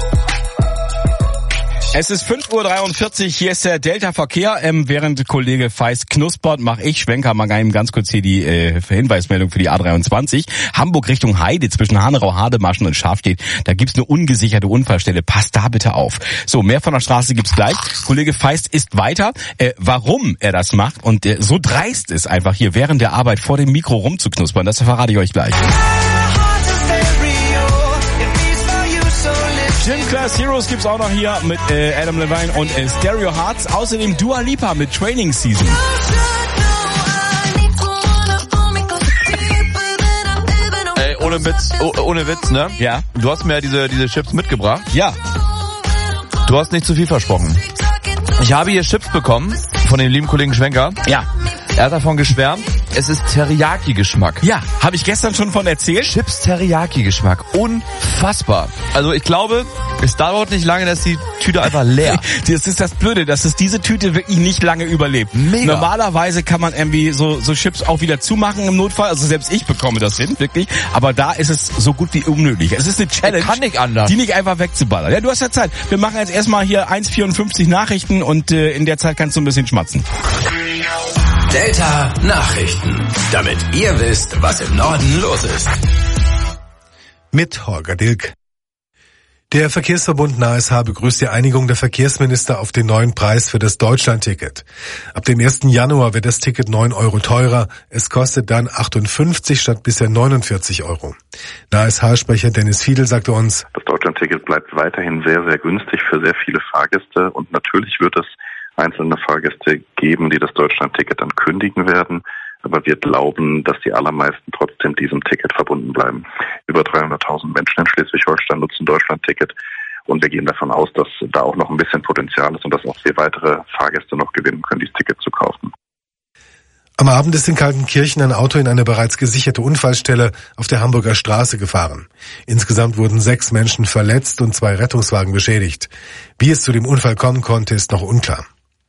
Es ist 5:43 Uhr, hier ist der Delta-Verkehr. Während Kollege Feist knuspert, mache ich Schwenker mal ganz kurz hier die Hinweismeldung für die A23. Hamburg Richtung Heide zwischen Hanau, Hademaschen und Schafstedt. Da gibt's eine ungesicherte Unfallstelle. Passt da bitte auf. So, mehr von der Straße gibt's gleich. Kollege Feist ist weiter. Warum er das macht und so dreist ist, einfach hier während der Arbeit vor dem Mikro rumzuknuspern, das verrate ich euch gleich. Gym Class Heroes gibt's auch noch hier mit Adam Levine und Stereo Hearts. Außerdem Dua Lipa mit Training Season. Ey, ohne Witz, ne? Ja. Du hast mir ja diese Chips mitgebracht. Ja. Du hast nicht zu viel versprochen. Ich habe hier Chips bekommen von dem lieben Kollegen Schwenker. Ja. Er hat davon geschwärmt, es ist Teriyaki-Geschmack. Ja, habe ich gestern schon von erzählt. Chips Teriyaki-Geschmack. Unfassbar. Also ich glaube, es dauert nicht lange, dass die Tüte einfach leer. Das ist das Blöde, dass es diese Tüte wirklich nicht lange überlebt. Mega. Normalerweise kann man irgendwie so Chips auch wieder zumachen im Notfall. Also selbst ich bekomme das hin, wirklich. Aber da ist es so gut wie unmöglich. Es ist eine Challenge, kann nicht anders, die nicht einfach wegzuballern. Ja, du hast ja Zeit. Wir machen jetzt erstmal hier 1:54 Nachrichten und in der Zeit kannst du ein bisschen schmatzen. Delta Nachrichten, damit ihr wisst, was im Norden los ist. Mit Holger Dilk. Der Verkehrsverbund NASH begrüßt die Einigung der Verkehrsminister auf den neuen Preis für das Deutschlandticket. Ab dem 1. Januar wird das Ticket 9 Euro teurer. Es kostet dann 58 statt bisher 49 Euro. NASH-Sprecher Dennis Fiedel sagte uns: Das Deutschlandticket bleibt weiterhin sehr, sehr günstig für sehr viele Fahrgäste und natürlich wird es einzelne Fahrgäste geben, die das Deutschlandticket dann kündigen werden. Aber wir glauben, dass die allermeisten trotzdem diesem Ticket verbunden bleiben. Über 300.000 Menschen in Schleswig-Holstein nutzen Deutschland-Ticket. Und wir gehen davon aus, dass da auch noch ein bisschen Potenzial ist und dass auch wir weitere Fahrgäste noch gewinnen können, dieses Ticket zu kaufen. Am Abend ist in Kaltenkirchen ein Auto in eine bereits gesicherte Unfallstelle auf der Hamburger Straße gefahren. Insgesamt wurden 6 Menschen verletzt und 2 Rettungswagen beschädigt. Wie es zu dem Unfall kommen konnte, ist noch unklar.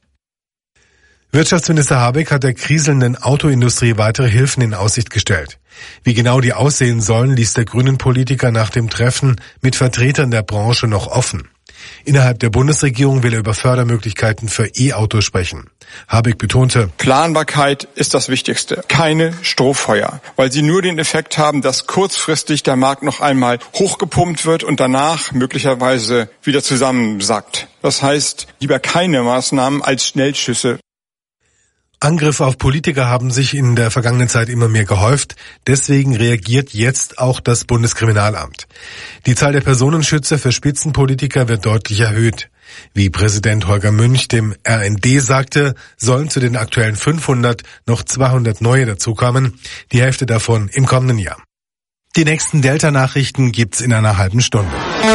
Wirtschaftsminister Habeck hat der kriselnden Autoindustrie weitere Hilfen in Aussicht gestellt. Wie genau die aussehen sollen, ließ der Grünen-Politiker nach dem Treffen mit Vertretern der Branche noch offen. Innerhalb der Bundesregierung will er über Fördermöglichkeiten für E-Autos sprechen. Habeck betonte: Planbarkeit ist das Wichtigste. Keine Strohfeuer, weil sie nur den Effekt haben, dass kurzfristig der Markt noch einmal hochgepumpt wird und danach möglicherweise wieder zusammensackt. Das heißt, lieber keine Maßnahmen als Schnellschüsse. Angriffe auf Politiker haben sich in der vergangenen Zeit immer mehr gehäuft. Deswegen reagiert jetzt auch das Bundeskriminalamt. Die Zahl der Personenschützer für Spitzenpolitiker wird deutlich erhöht. Wie Präsident Holger Münch dem RND sagte, sollen zu den aktuellen 500 noch 200 neue dazukommen, die Hälfte davon im kommenden Jahr. Die nächsten Delta-Nachrichten gibt's in einer halben Stunde.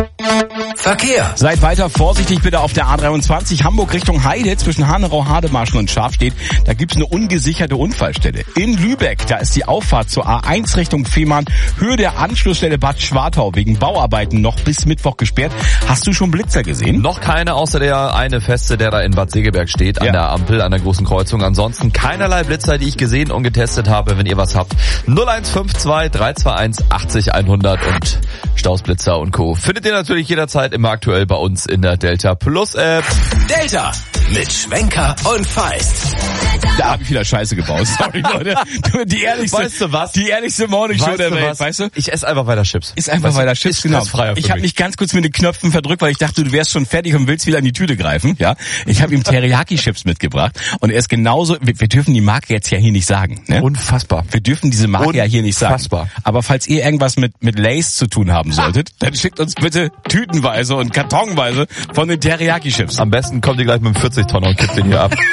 Verkehr. Seid weiter vorsichtig bitte auf der A23 Hamburg Richtung Heide zwischen Hanau, Hademarschen und Schafstedt. Da gibt's eine ungesicherte Unfallstelle. In Lübeck, da ist die Auffahrt zur A1 Richtung Fehmarn, Höhe der Anschlussstelle Bad Schwartau wegen Bauarbeiten noch bis Mittwoch gesperrt. Hast du schon Blitzer gesehen? Noch keine, außer der eine Feste, der da in Bad Segeberg steht, an der Ampel, an der großen Kreuzung. Ansonsten keinerlei Blitzer, die ich gesehen und getestet habe. Wenn ihr was habt, 0152 321 80 100 und Stausblitzer und Co. findet ihr natürlich jederzeit immer aktuell bei uns in der Delta Plus App. Delta mit Schwenker und Feist. Da habe ich wieder Scheiße gebaut. Sorry, Leute. Die ehrlichste, weißt du was? Die ehrlichste Morningshow der Welt, weißt du? Ich esse einfach weiter Chips. Ist einfach weiter Chips, genau. Ich habe mich ganz kurz mit den Knöpfen verdrückt, weil ich dachte, du wärst schon fertig und willst wieder in die Tüte greifen. Ja, ich habe ihm Teriyaki-Chips mitgebracht und er ist genauso. Wir dürfen die Marke jetzt ja hier nicht sagen. Ne? Unfassbar. Wir dürfen diese Marke ja hier nicht sagen. Unfassbar. Aber falls ihr irgendwas mit Lay's zu tun haben solltet, dann schickt uns bitte tütenweise und kartonweise von den Teriyaki-Chips. Am besten kommt ihr gleich mit dem 40-Tonner und kippt den hier ab.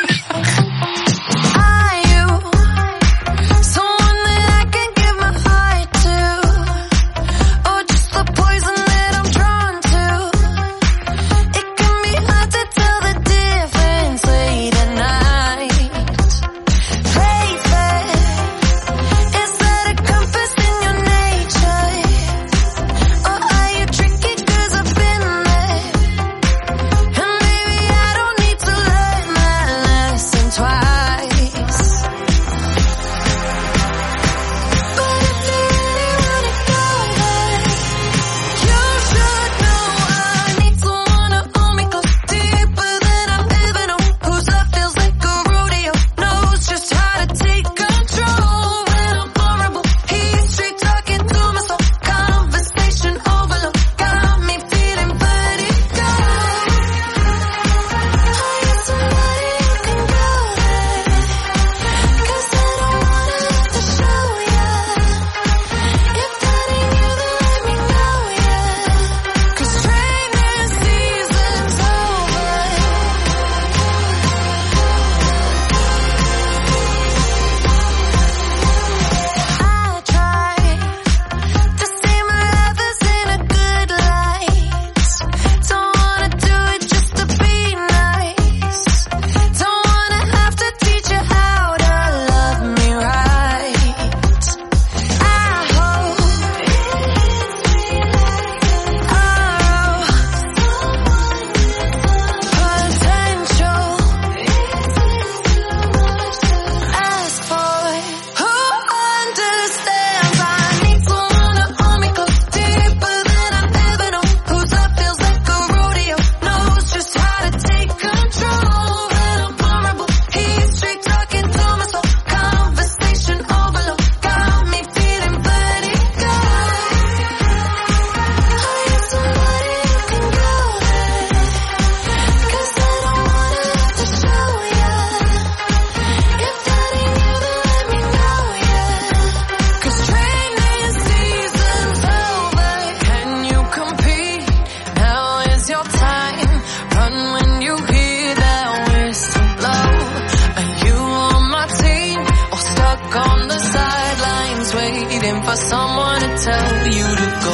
someone to tell you to go.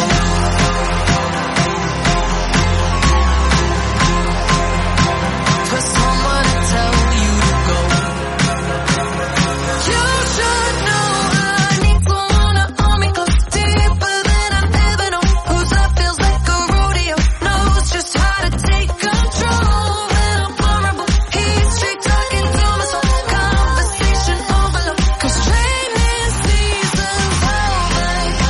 For someone to tell you to go. You should know I need someone to hold me close, deeper than I've ever known. Whose love feels like a rodeo, knows just how to take control. When I'm vulnerable, he's straight talking to my soul. Conversation overload, 'cause training season's over.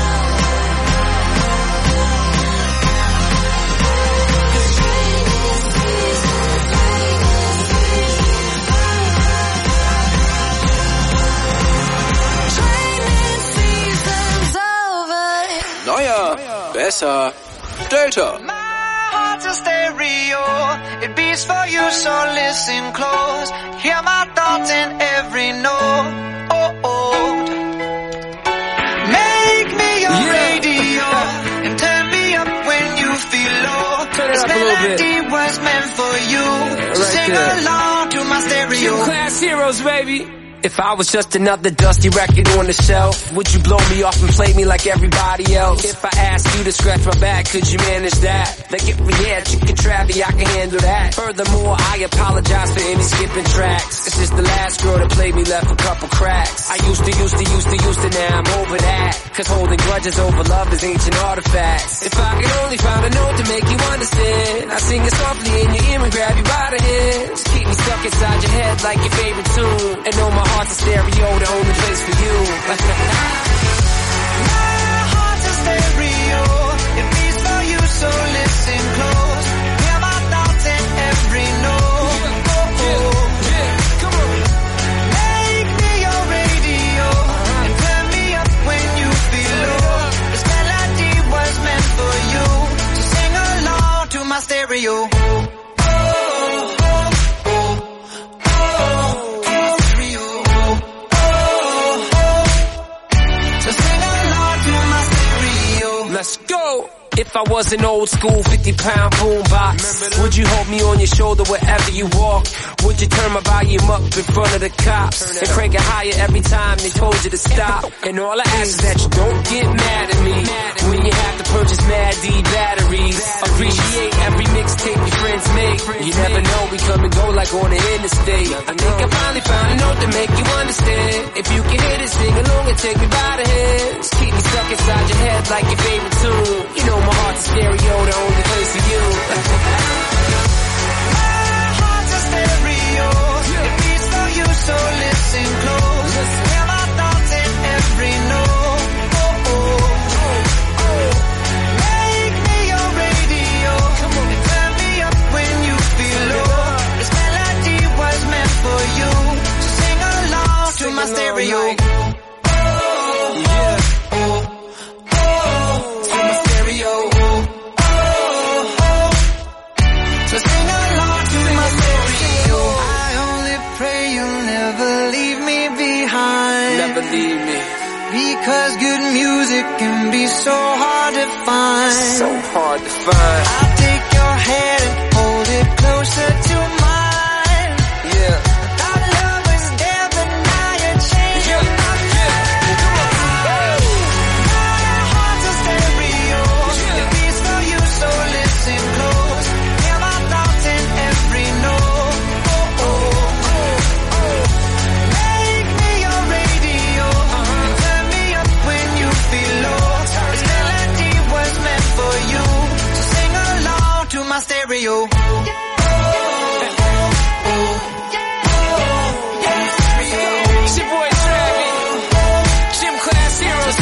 Neuer, besser, Delta. Heart's a stereo, it beats for you, so listen close. Hear my thoughts in every note. Make me your radio and turn me up when you feel low. This melody was meant for you. Sing along to my stereo. Class heroes, baby. If I was just another dusty record on the shelf, would you blow me off and play me like everybody else? If I asked you to scratch my back, could you manage that? Like if we had chicken travy, I can handle that. Furthermore, I apologize for any skipping tracks. It's just the last girl that played me left a couple cracks. I used to, now I'm over that. 'Cause holding grudges over love is ancient artifacts. If I could only find a note to make you understand, I sing it softly in your ear and grab you by the hands. Keep me stuck inside your head like your favorite tune. And know my heart's a stereo, the only place for you. My heart's a stereo, it beats for you, so listen close. Hear my thoughts in every note. Come on. Make me your radio and turn me up when you feel low. This melody was meant for you, so sing along to my stereo. Let's go. If I was an old school 50-pound boombox, would you hold me on your shoulder wherever you walk? Would you turn my volume up in front of the cops and crank it higher every time they told you to stop? And all I ask is that you don't get mad at me when you have to purchase Mad D batteries. Appreciate every mixtape your friends make. You never know, we come and go like on the interstate. I think I finally found a note to make you understand. If you can hit it, sing along and take me by the hands. Keep me stuck inside your head like your favorite tune. You know my heart's a stereo, the only place for you. My heart's a stereo, it beats for you, so listen close. Hear my thoughts in every note. Make me your radio and turn me up when you feel low. This melody was meant for you, so sing along to my stereo. So sing along to my stereo. I only pray you'll never leave me behind. Never leave me. Because good music can be so hard to find. So hard to find. I'll take your hand and hold it closer to mine. Yeah. Our love was there, but now you're changing my mind. My heart's a stereo, it beats for you, so listen close. Hear my thoughts in every note. Make me your radio and turn me up when you feel low. This melody was meant for you, so sing along to my stereo. It's your boy Travis. Gym Class Heroes,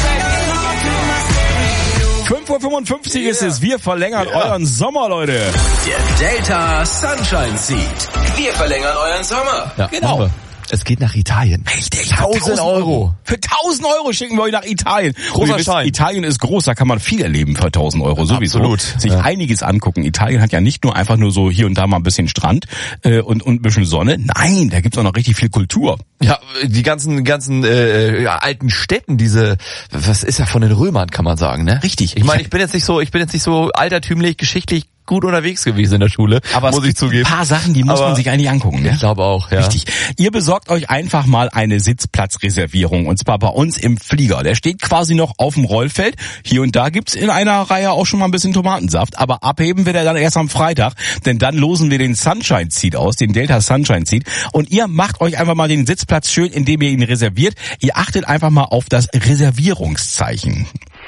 baby. 5:55 Uhr ist es. Wir verlängern euren Sommer, Leute. Der Delta Sunshine Seed. Wir verlängern euren Sommer. Ja, genau. Es geht nach Italien. Richtig. 1.000 Euro. Für 1.000 Euro schicken wir euch nach Italien. Großer Schein. Italien ist groß, da kann man viel erleben für 1.000 Euro sowieso. Absolut. Sich einiges angucken. Italien hat ja nicht nur einfach nur so hier und da mal ein bisschen Strand und ein bisschen Sonne. Nein, da gibt's auch noch richtig viel Kultur. Ja, die ganzen alten Städten, was ist ja von den Römern, kann man sagen, ne? Richtig. Ich meine, ich bin jetzt nicht so altertümlich, geschichtlich gut unterwegs gewesen in der Schule, aber muss ich zugeben. Ein paar Sachen, die muss man sich eigentlich angucken. Ne? Ich glaube auch, ja. Richtig. Ihr besorgt euch einfach mal eine Sitzplatzreservierung und zwar bei uns im Flieger. Der steht quasi noch auf dem Rollfeld. Hier und da gibt's in einer Reihe auch schon mal ein bisschen Tomatensaft, aber abheben wird er dann erst am Freitag, denn dann losen wir den Sunshine Seat aus, den Delta Sunshine Seat und ihr macht euch einfach mal den Sitzplatz schön, indem ihr ihn reserviert. Ihr achtet einfach mal auf das Reservierungszeichen.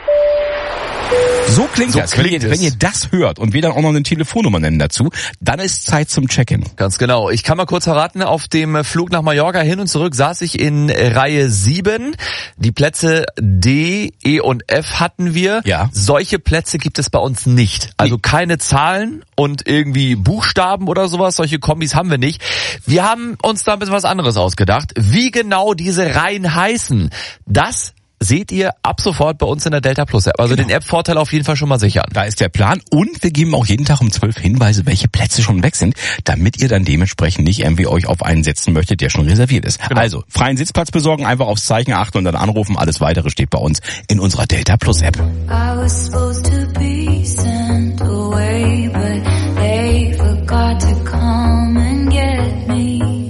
So klingt das. Wenn ihr das hört und wir dann auch noch eine Telefonnummer nennen dazu, dann ist Zeit zum Check-in. Ganz genau. Ich kann mal kurz verraten, auf dem Flug nach Mallorca hin und zurück saß ich in Reihe 7. Die Plätze D, E und F hatten wir. Ja. Solche Plätze gibt es bei uns nicht. Also keine Zahlen und irgendwie Buchstaben oder sowas. Solche Kombis haben wir nicht. Wir haben uns da ein bisschen was anderes ausgedacht. Wie genau diese Reihen heißen, das seht ihr ab sofort bei uns in der Delta Plus App. Also den App-Vorteil auf jeden Fall schon mal sichern. Da ist der Plan und wir geben auch jeden Tag um 12 Hinweise, welche Plätze schon weg sind, damit ihr dann dementsprechend nicht irgendwie euch auf einen setzen möchtet, der schon reserviert ist. Genau. Also, freien Sitzplatz besorgen, einfach aufs Zeichen achten und dann anrufen. Alles Weitere steht bei uns in unserer Delta Plus App. I was supposed to be sent away, but they forgot to come and get me.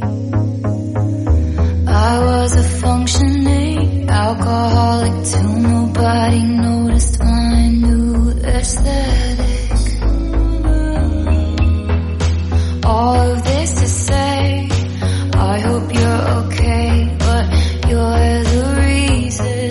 I was a functioning alcoholic till nobody noticed my new aesthetic. All of this to say, I hope you're okay, but you're the reason.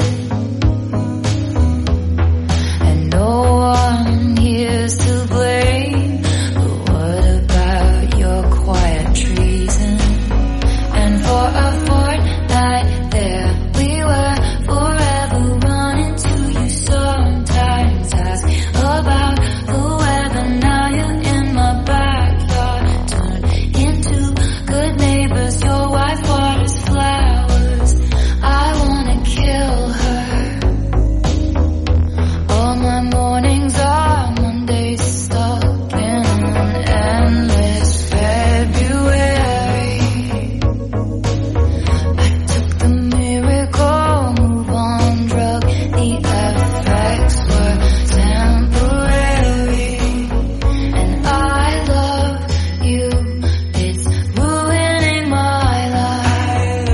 And no one here's to blame, but what about your quiet treason? And for a fortnight there we were, forever running to you. Sometimes ask about the weather. Now you're in my backyard, turned into good neighbors. Your wife waters flowers. I wanna kill her. All my mornings are Mondays stuck in an endless February. I took the miracle move on drug. The effects were temporary. And I love you. It's ruining my life.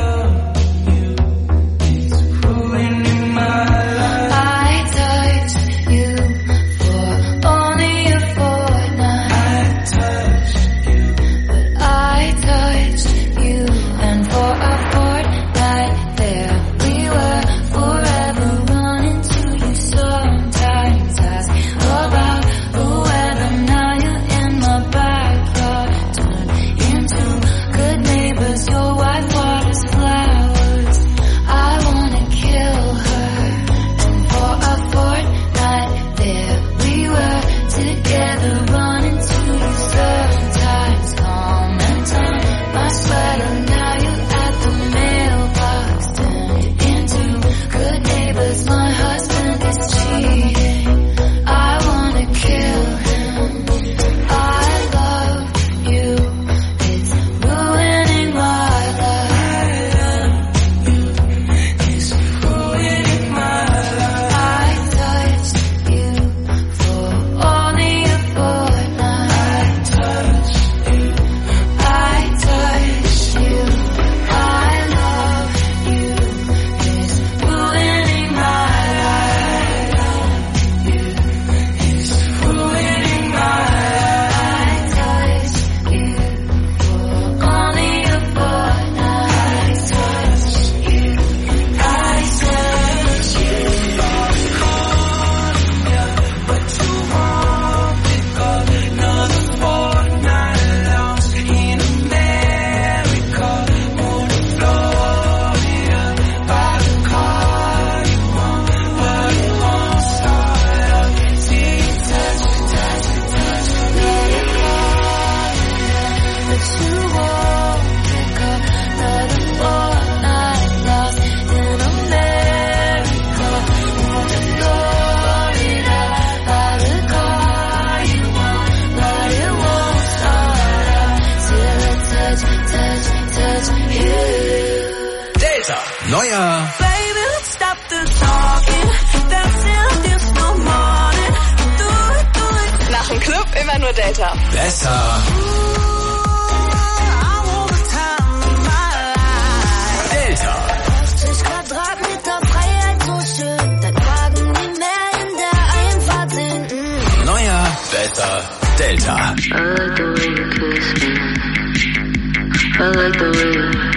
It's ruining my life. I touched you for only a fortnight. But I touched you, and for a fortnight there we were, forever running to you. Sometimes ask about the weather. Now you're in my backyard, turned into good neighbors. Your wife waters flowers. I wanna kill her. And for a fortnight there we were, together running to you. Sometimes calm and turn my sweater. Now you're at the mailbox, turned into good neighbors. My husband is cheating. I wanna kill him. I love you. It's ruining my life. It's ruining my life. I touched you for only a fortnight. I touched you. I love you. It's ruining my life. It's ruining my life. I touched you for only a fortnight. I touched you. I touched you. But you won't pick up another fortnight lost in America or Florida. By the car you want, but it won't start up. See, touch, let it fall. But you won't pick up another fortnight lost in America or Florida. By the car you want, but it won't start up till I touch you. Delta, neuer Baby, let's stop the talking. That's till this no morning. Do it. Nach dem Im Club immer nur Delta. Besser. Delta. 80 Quadratmeter Freiheit, so schön. Dann Wagen, die mehr in der Einfahrt sind. Neuer, besser, Delta. I like the way you kiss me. I like the way you